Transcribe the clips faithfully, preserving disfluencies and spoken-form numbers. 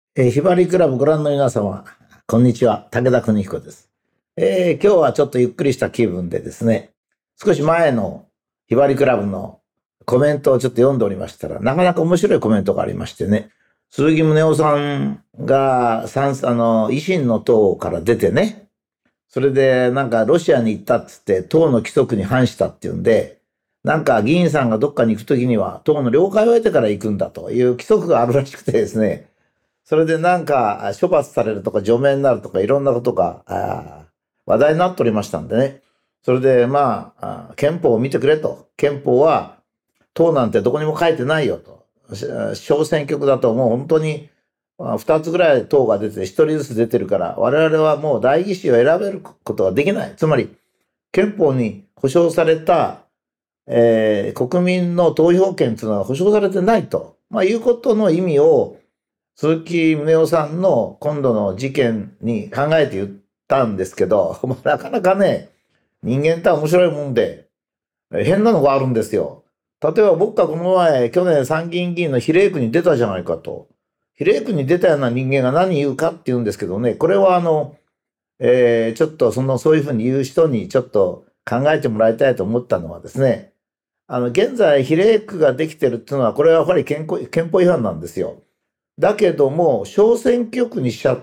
えー、ひばりクラブご覧の皆様、こんにちは。武田邦彦です。えー今日はちょっとゆっくりした気分でですね、少し前のひばりクラブのコメントをちょっと読んでおりましたら、なかなか面白いコメントがありましてね、鈴木宗男さんが、さんあの、維新の党から出てね、それでなんかロシアに行ったっつって党の規則に反したっていうんで、なんか議員さんがどっかに行くときには党の了解を得てから行くんだという規則があるらしくてですね、それでなんか処罰されるとか除名になるとかいろんなことがあ話題になっておりましたんでね。それでまあ、あ憲法を見てくれと。憲法は党なんてどこにも書いてないよと。し小選挙区だともう本当にまあふたつぐらい党が出てひとりずつ出てるから我々はもう代議士を選べることができない。つまり憲法に保障された、えー国民の投票権というのは保障されてないと、まあ、いうことの意味を鈴木宗男さんの今度の事件に考えて言ったんですけど、まあなかなかね、人間って面白いもんで、変なのがあるんですよ。例えば僕がこの前、去年参議院議員の比例区に出たじゃないかと。比例区に出たような人間が何言うかって言うんですけどね、これはあの、えーちょっとその、そういうふうに言う人にちょっと考えてもらいたいと思ったのはですね、あの、現在比例区ができてるっていうのは、これはやっぱり憲法憲法違反なんですよ。だけども、小選挙区にしちゃって、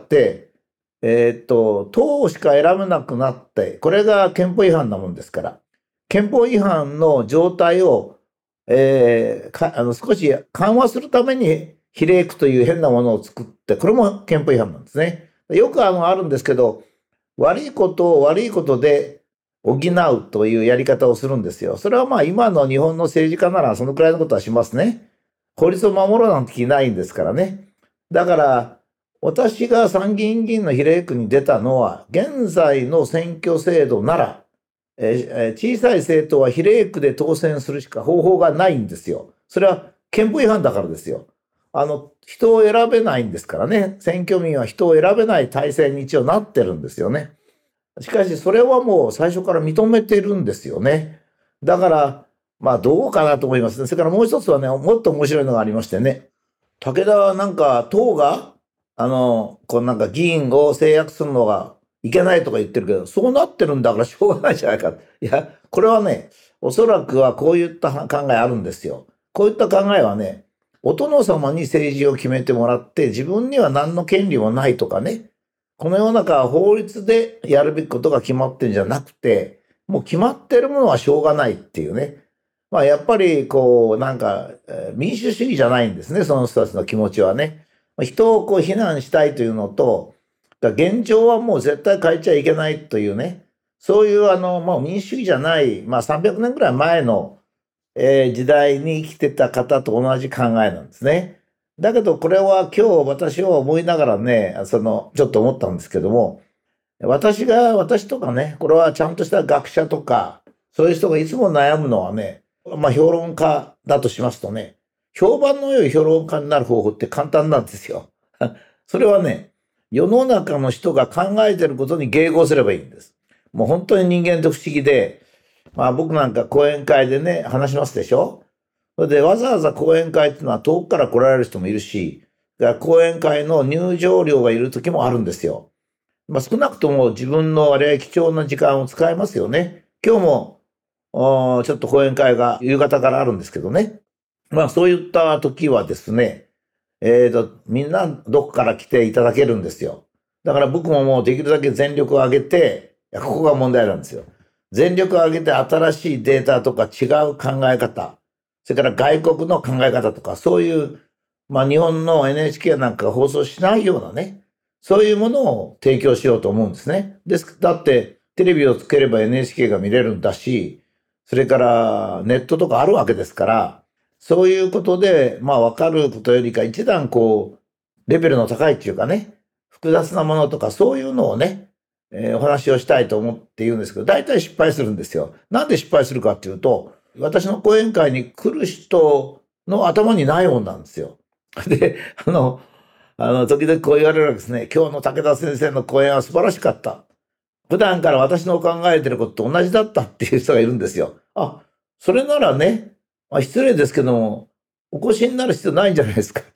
えーっと、党しか選べなくなって、これが憲法違反なもんですから、憲法違反の状態を、えーかあの少し緩和するために比例区という変なものを作って、これも憲法違反なんですね。よくあのあるんですけど、悪いことを悪いことで補うというやり方をするんですよ。それはまあ今の日本の政治家ならそのくらいのことはしますね。法律を守ろうなんて気ないんですからね。だから、私が参議院議員の比例区に出たのは、現在の選挙制度なら、えー小さい政党は比例区で当選するしか方法がないんですよ。それは憲法違反だからですよ。あの、人を選べないんですからね。選挙民は人を選べない体制に一応なってるんですよね。しかし、それはもう最初から認めてるんですよね。だから、まあ、どうかなと思いますね。それからもう一つはね、もっと面白いのがありましてね。武田はなんか、党が、あの、こうなんか議員を制約するのがいけないとか言ってるけど、そうなってるんだからしょうがないじゃないか。いや、これはね、おそらくはこういった考えあるんですよ。こういった考えはね、お殿様に政治を決めてもらって、自分には何の権利もないとかね、この世の中は法律でやるべきことが決まってるんじゃなくて、もう決まってるものはしょうがないっていうね。まあやっぱりこうなんかえー民主主義じゃないんですね、その人たちの気持ちはね。まあ人をこう非難したいというのと、だから現状はもう絶対変えちゃいけないというね、そういうあの、まあ民主主義じゃない、まあさんびゃくねんぐらい前のえー時代に生きてた方と同じ考えなんですね。だけどこれは今日私は思いながらね、その、ちょっと思ったんですけども、私が、私とかね、これはちゃんとした学者とか、そういう人がいつも悩むのはね、まあ評論家だとしますとね、評判の良い評論家になる方法って簡単なんですよ。それはね、世の中の人が考えてることに迎合すればいいんです。もう本当に人間って不思議で、まあ僕なんか講演会でね、話しますでしょ。それでわざわざ講演会っていうのは遠くから来られる人もいるし、講演会の入場料がいる時もあるんですよ。まあ、少なくとも自分のあれ貴重な時間を使えますよね。今日も、おちょっと講演会が夕方からあるんですけどね。まあそういった時はですね、えーと、みんなどこから来ていただけるんですよ。だから僕ももうできるだけ全力を挙げて、いやここが問題なんですよ。全力を挙げて新しいデータとか違う考え方、それから外国の考え方とか、そういう、まあ日本の エヌエイチケー なんかが放送しないようなね、そういうものを提供しようと思うんですね。です。だって、テレビをつければ エヌエイチケー が見れるんだし、それからネットとかあるわけですから、そういうことで、まあ分かることよりか一段こう、レベルの高いっていうかね、複雑なものとかそういうのをね、えーお話をしたいと思って言うんですけど、大体失敗するんですよ。なんで失敗するかっていうと、私の講演会に来る人の頭にないもんなんですよ。で、あの、あの、時々こう言われるわけですね。今日の武田先生の講演は素晴らしかった。普段から私の考えてることと同じだったっていう人がいるんですよ。あ、それならね、まあ、失礼ですけども、お越しになる必要ないんじゃないですかと。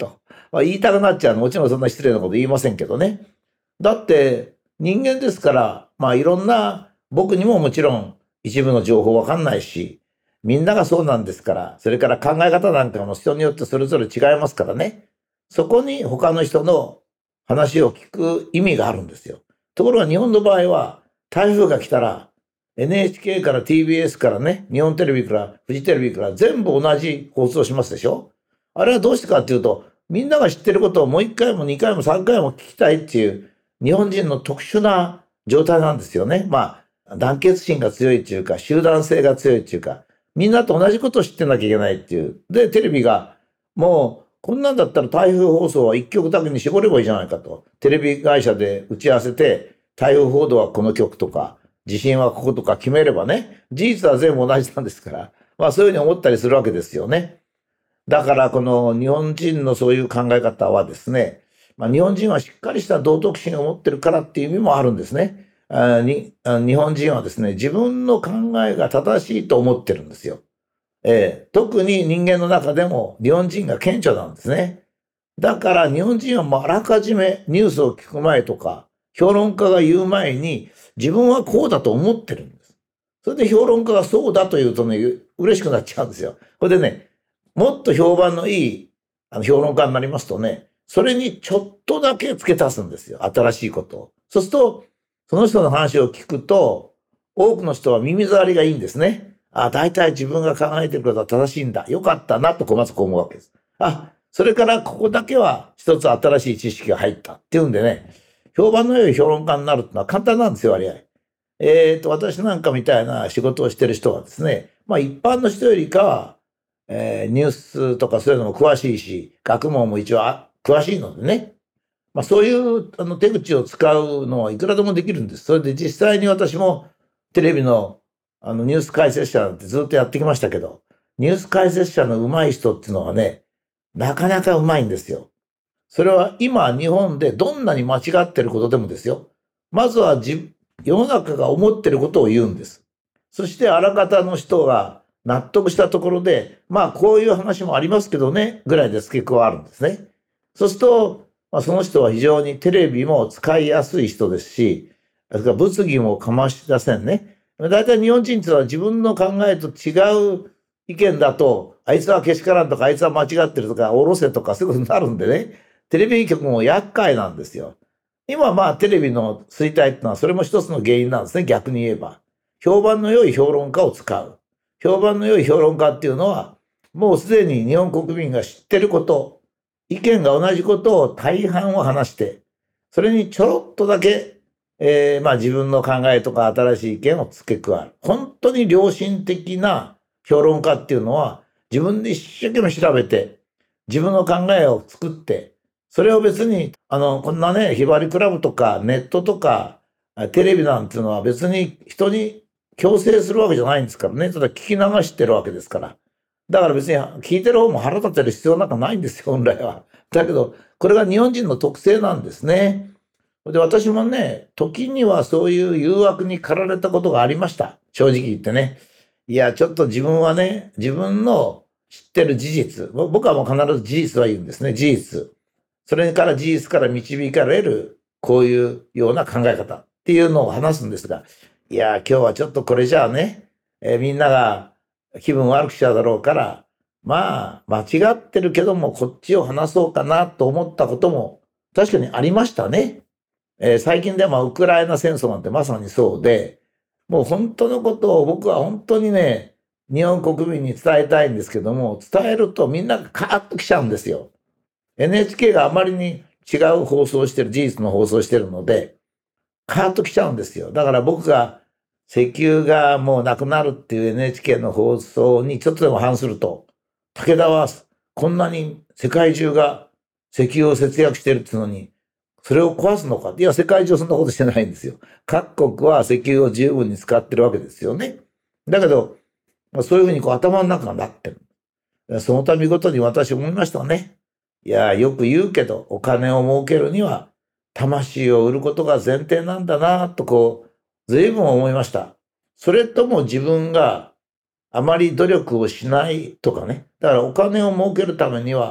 まあ、言いたくなっちゃうの。もちろんそんな失礼なこと言いませんけどね。だって人間ですから、まあいろんな、僕にももちろん一部の情報わかんないし、みんながそうなんですから、それから考え方なんかも人によってそれぞれ違いますからね。そこに他の人の話を聞く意味があるんですよ。ところが日本の場合は、台風が来たら、エヌエイチケー から ティービーエス からね、日本テレビからフジテレビから全部同じ放送しますでしょ。あれはどうしてかっていうと、みんなが知ってることをもういっかいもにかいもさんかいも聞きたいっていう、日本人の特殊な状態なんですよね。まあ、団結心が強いっていうか、集団性が強いっていうか、みんなと同じことを知ってなきゃいけないっていう。で、テレビが、もう、こんなんだったら台風放送はいっきょくだけに絞ればいいじゃないかと。テレビ会社で打ち合わせて、台風報道はこの曲とか、地震はこことか決めればね、事実は全部同じなんですから、まあそういうふうに思ったりするわけですよね。だからこの日本人のそういう考え方はですね、まあ、日本人はしっかりした道徳心を持ってるからっていう意味もあるんですね。あにあ日本人はですね、自分の考えが正しいと思ってるんですよ。えー特に人間の中でも日本人が顕著なんですね。だから日本人はもうあらかじめニュースを聞く前とか、評論家が言う前に自分はこうだと思ってるんです。それで評論家がそうだと言うとね、嬉しくなっちゃうんですよ。これでね、もっと評判のいいあの評論家になりますとね、それにちょっとだけ付け足すんですよ。新しいことを。そうすると、その人の話を聞くと、多くの人は耳障りがいいんですね。あ、大体自分が考えてることは正しいんだ。よかったなと、まずこう思うわけです。あ、それからここだけは一つ新しい知識が入ったっていうんでね、評判の良い評論家になるってのは簡単なんですよ、割合。えっと、私なんかみたいな仕事をしてる人はですね、まあ一般の人よりかは、えーニュースとかそういうのも詳しいし、学問も一応あ詳しいのでね、まあそういうあの手口を使うのはいくらでもできるんです。それで実際に私もテレビのあのニュース解説者なんてずっとやってきましたけど、ニュース解説者の上手い人っていうのはね、なかなか上手いんですよ。それは今日本でどんなに間違ってることでもですよ。まずはじ世の中が思ってることを言うんです。そしてあらかたの人が納得したところで、まあこういう話もありますけどね、ぐらいで付け加わるんですね。そうすると、まあ、その人は非常にテレビも使いやすい人ですし、それから物議もかまし出せんね。大体日本人っていうのは自分の考えと違う意見だと、あいつはけしからんとか、あいつは間違ってるとか、おろせとかそういうことになるんでね。テレビ局も厄介なんですよ。今まあテレビの衰退っていうのはそれも一つの原因なんですね、逆に言えば。評判の良い評論家を使う。評判の良い評論家っていうのは、もうすでに日本国民が知ってること、意見が同じことを大半を話して、それにちょろっとだけ、えーまあ自分の考えとか新しい意見を付け加える。本当に良心的な評論家っていうのは、自分で一生懸命調べて、自分の考えを作って、それを別に、あの、こんなね、ひばりクラブとかネットとかテレビなんていうのは別に人に強制するわけじゃないんですからね。ただ聞き流してるわけですから。だから別に聞いてる方も腹立てる必要なんかないんですよ、本来は。だけど、これが日本人の特性なんですね。で、私もね、時にはそういう誘惑に駆られたことがありました。正直言ってね。いや、ちょっと自分はね、自分の知ってる事実、ぼ僕はもう必ず事実は言うんですね、事実。それから事実から導かれる、こういうような考え方っていうのを話すんですが、いや、今日はちょっとこれじゃあね、えーみんなが気分悪くしちゃうだろうから、まあ、間違ってるけども、こっちを話そうかなと思ったことも確かにありましたね。えー最近ではまあウクライナ戦争なんてまさにそうで、もう本当のことを僕は本当にね、日本国民に伝えたいんですけども、伝えるとみんながカーッと来ちゃうんですよ。エヌエイチケー があまりに違う放送をしてる、事実の放送をしてるので、カーッと来ちゃうんですよ。だから僕が石油がもうなくなるっていう エヌエイチケー の放送にちょっとでも反すると、武田はこんなに世界中が石油を節約してるっていうのに、それを壊すのか。いや、世界中そんなことしてないんですよ。各国は石油を十分に使ってるわけですよね。だけど、まあそういうふうにこう頭の中がなってる。その度ごとに私思いましたね。いや、よく言うけど、お金を儲けるには、魂を売ることが前提なんだな、とこう、随分思いました。それとも自分があまり努力をしないとかね。だからお金を儲けるためには、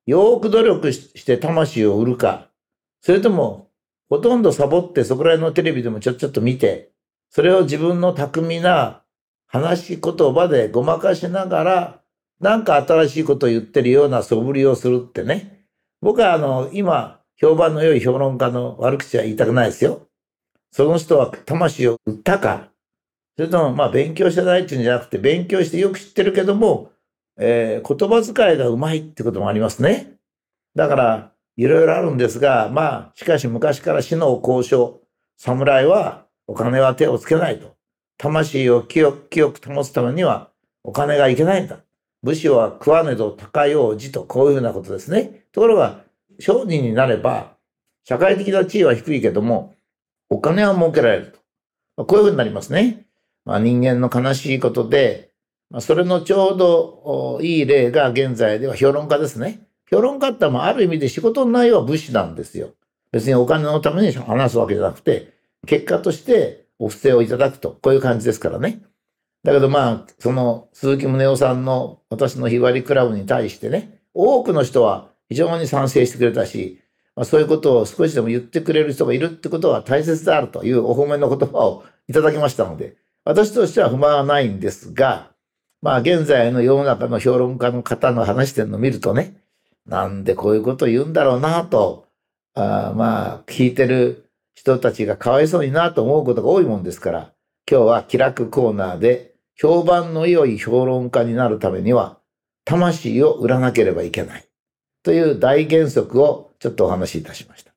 よーく努力して魂を売るか、それとも、ほとんどサボってそこら辺のテレビでもちょっちょっと見て、それを自分の巧みな話し言葉でごまかしながら、なんか新しいことを言ってるような素振りをするってね。僕はあの、今、評判の良い評論家の悪口は言いたくないですよ。その人は魂を売ったか、それともまあ勉強してないっていうんじゃなくて、勉強してよく知ってるけども、えー言葉遣いがうまいってこともありますね。だから、いろいろあるんですが、まあ、しかし昔から死の交渉、侍はお金は手をつけないと。魂を清く清く保つためにはお金がいけないんだ。武士は食わねど高い王子と、こういうふうなことですね。ところが、商人になれば、社会的な地位は低いけども、お金は儲けられると。まあこういうふうになりますね。まあ、人間の悲しいことで、まあ、それのちょうどいい例が現在では評論家ですね。評論家ってある意味で仕事の内容は武士なんですよ。別にお金のために話すわけじゃなくて、結果としてお布施をいただくと、こういう感じですからね。だけどまあ、その鈴木宗男さんの私のひばりクラブに対してね、多くの人は非常に賛成してくれたし、まあ、そういうことを少しでも言ってくれる人がいるってことは大切であるというお褒めの言葉をいただきましたので、私としては不満はないんですが、まあ現在の世の中の評論家の方の話してるのを見るとね、なんでこういうことを言うんだろうなと、あまあ聞いてる人たちがかわいそうになと思うことが多いもんですから、今日は気楽コーナーで評判の良い評論家になるためには魂を売らなければいけないという大原則をちょっとお話しいたしました。